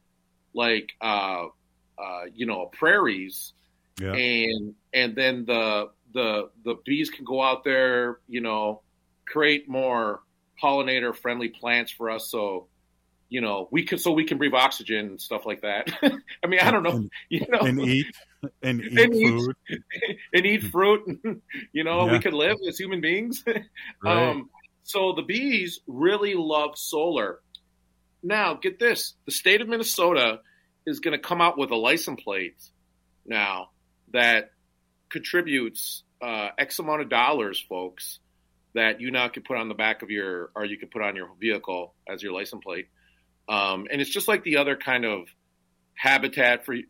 prairies. Yeah. And then the bees can go out there, create more pollinator friendly plants for us. So, we can breathe oxygen and stuff like that. I mean, I don't know, and eat food and eat fruit. We could live as human beings. Right. So the bees really love solar. Now, get this: the state of Minnesota is going to come out with a license plate now that contributes X amount of dollars, folks, that you now can put on the back of you can put on your vehicle as your license plate. And it's just like the other kind of habitat for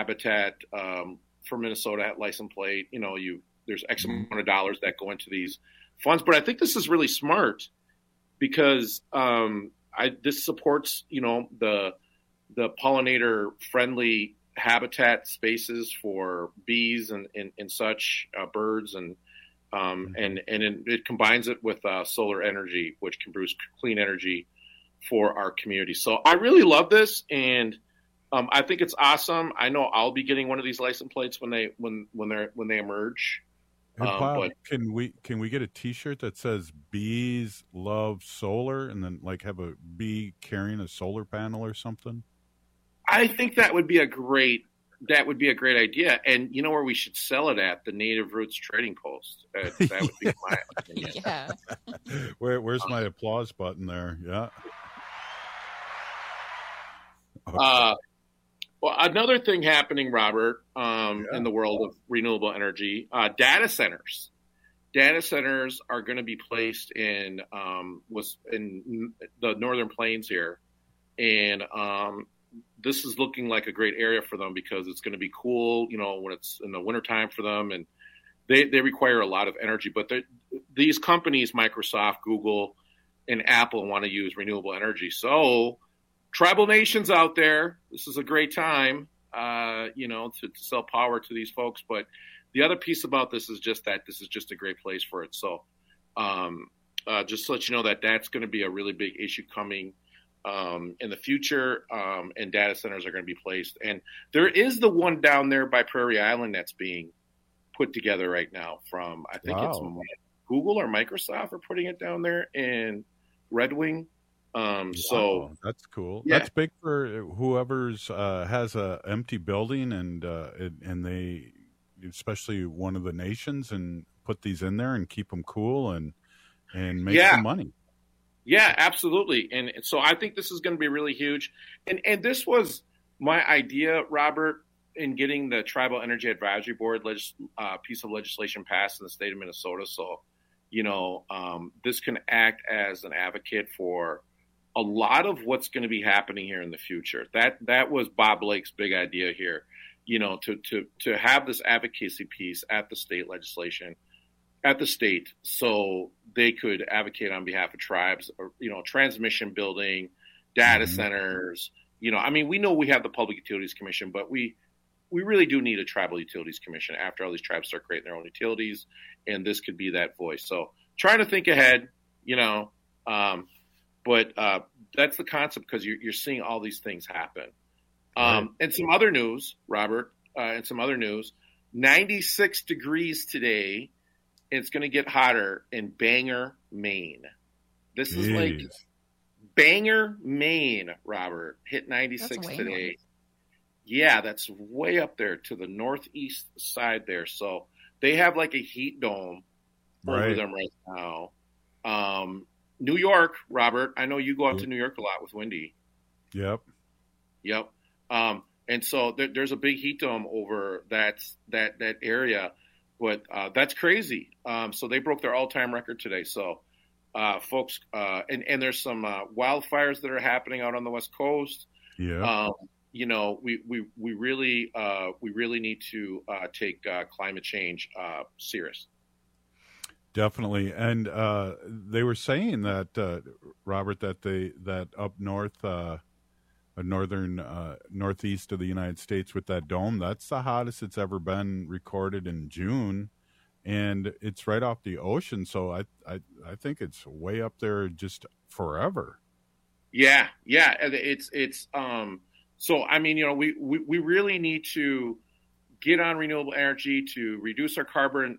Minnesota license plate. There's X amount of dollars that go into these funds. But I think this is really smart because this supports, the pollinator friendly habitat spaces for bees and such birds and it combines it with solar energy, which can produce clean energy for our community. So I really love this, and I think it's awesome. I know I'll be getting one of these license plates when they emerge. Hey, Bob, can we get a T-shirt that says "Bees love solar" and then have a bee carrying a solar panel or something? I think that would be a great idea. And you know where we should sell it at? The Native Roots Trading Post. That would be my opinion. Yeah. Where's my applause button there? Yeah. Okay. Well, another thing happening, Robert, in the world of renewable energy, data centers. Data centers are going to be placed in the Northern Plains here. And this is looking like a great area for them because it's going to be cool, when it's in the wintertime for them. And they require a lot of energy. But these companies, Microsoft, Google, and Apple, want to use renewable energy. So tribal nations out there, this is a great time, to sell power to these folks. But the other piece about this is just that this is just a great place for it. So just to let you know that's going to be a really big issue coming in the future, and data centers are going to be placed. And there is the one down there by Prairie Island that's being put together right now from, I think it's Google or Microsoft are putting it down there in Red Wing. So that's cool. Yeah. That's big for whoever's has a empty building and they, especially one of the nations, and put these in there and keep them cool and make some money. Yeah, absolutely. And so I think this is going to be really huge. And this was my idea, Robert, in getting the Tribal Energy Advisory Board piece of legislation passed in the state of Minnesota. So, this can act as an advocate for a lot of what's going to be happening here in the future. That was Bob Lake's big idea here, to have this advocacy piece at the state legislation, at the state, so they could advocate on behalf of tribes, or, transmission building, data centers. We know we have the Public Utilities Commission, but we really do need a Tribal Utilities Commission after all these tribes start creating their own utilities, and this could be that voice. So trying to think ahead, but that's the concept, because you're seeing all these things happen. And some other news, Robert, 96 degrees today. It's going to get hotter in Bangor, Maine. This is like Bangor, Maine, Robert, hit 96 today. North. Yeah, that's way up there to the northeast side there. So they have like a heat dome over them right now. New York, Robert, I know you go out to New York a lot with Wendy. Yep. And so there's a big heat dome over that area, but that's crazy. So they broke their all-time record today. So folks, and there's some wildfires that are happening out on the West Coast. Yeah. We really need to take climate change serious. Definitely, and they were saying that Robert, that up north, northeast of the United States with that dome, that's the hottest it's ever been recorded in June, and it's right off the ocean. So I think it's way up there just forever. Yeah, it's So we really need to get on renewable energy to reduce our carbon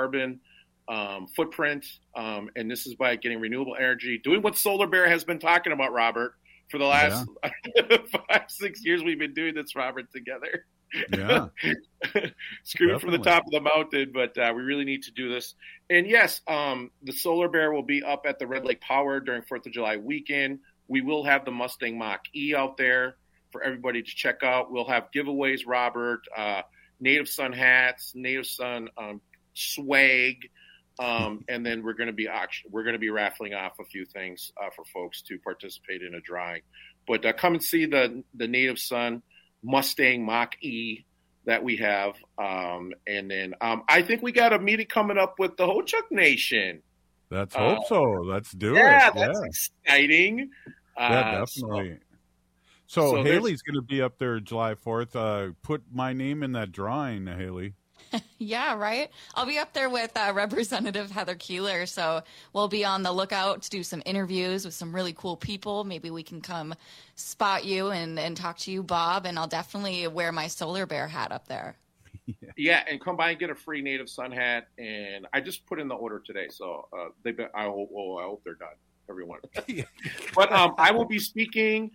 footprint, and this is by getting renewable energy, doing what Solar Bear has been talking about, Robert, for the last 5-6 years. We've been doing this, Robert, together. Yeah. Screaming from the top of the mountain, but we really need to do this. And yes, the Solar Bear will be up at the Red Lake Power during 4th of July weekend. We will have the Mustang Mach-E out there for everybody to check out. We'll have giveaways, Robert, Native Son hats, Native Son swag, and then we're going to be raffling off a few things for folks to participate in a drawing. But come and see the Native Son Mustang Mach-E that we have, and then I think we got a meeting coming up with the Ho-Chunk Nation. Let's hope so. Let's do it. Yeah, that's exciting. Yeah, definitely. So Haley's going to be up there July 4th. Put my name in that drawing, Haley. Yeah, right. I'll be up there with Representative Heather Keeler, so we'll be on the lookout to do some interviews with some really cool people. Maybe we can come spot you and talk to you, Bob, and I'll definitely wear my Solar Bear hat up there. Yeah, and come by and get a free Native Son hat. And I just put in the order today, so I hope they're done, everyone. But I will be speaking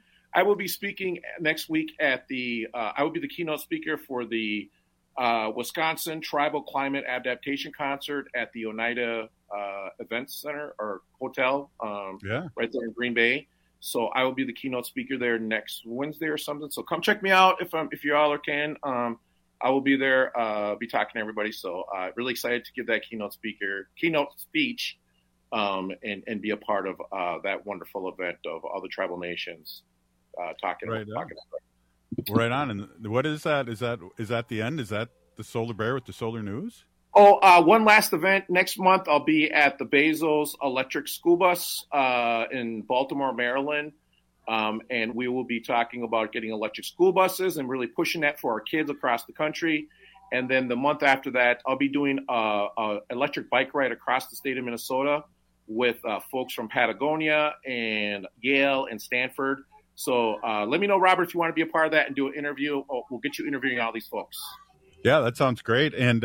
next week at I will be the keynote speaker for the Wisconsin Tribal Climate Adaptation Concert at the Oneida Events Center or Hotel, right there in Green Bay. So I will be the keynote speaker there next Wednesday or something. So come check me out if you all can. I will be there, be talking to everybody. So really excited to give that keynote speech, and be a part of that wonderful event of all the tribal nations talking about it. Right on. And what is that? Is that the end? Is that the Solar Bear with the Solar News? Oh, one last event. Next month, I'll be at the Bezos Electric School Bus in Baltimore, Maryland. And we will be talking about getting electric school buses and really pushing that for our kids across the country. And then the month after that, I'll be doing an electric bike ride across the state of Minnesota with folks from Patagonia and Yale and Stanford. So let me know, Robert, if you want to be a part of that and do an interview. We'll get you interviewing all these folks. Yeah, that sounds great. And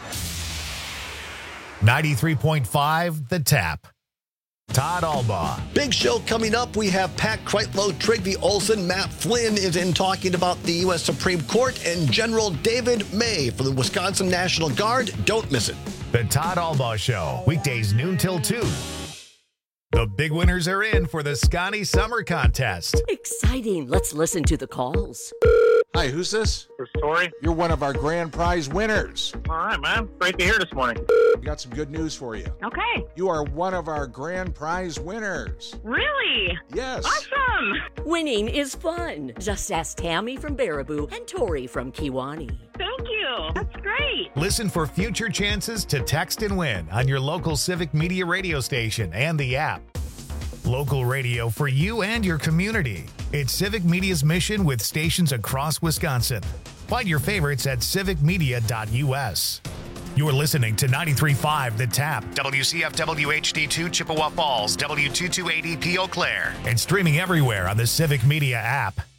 93.5 The Tap. Todd Albaugh. Big show coming up. We have Pat Kreitlow, Trygve Olsen, Matt Flynn is in talking about the U.S. Supreme Court, and General David May for the Wisconsin National Guard. Don't miss it. The Todd Albaugh Show, weekdays noon till 2. The big winners are in for the Scotty Summer Contest. Exciting. Let's listen to the calls. Hi, who's this? This is Tori. You're one of our grand prize winners. All right, man. Great to hear this morning. We got some good news for you. Okay. You are one of our grand prize winners. Really? Yes. Awesome. Winning is fun. Just ask Tammy from Baraboo and Tori from Kiwani. Thank you. That's great. Listen for future chances to text and win on your local Civic Media radio station and the app. Local radio for you and your community. It's Civic Media's mission with stations across Wisconsin. Find your favorites at civicmedia.us. You're listening to 93.5 The Tap, WCFW HD2 Chippewa Falls, W228EP Eau Claire, and streaming everywhere on the Civic Media app.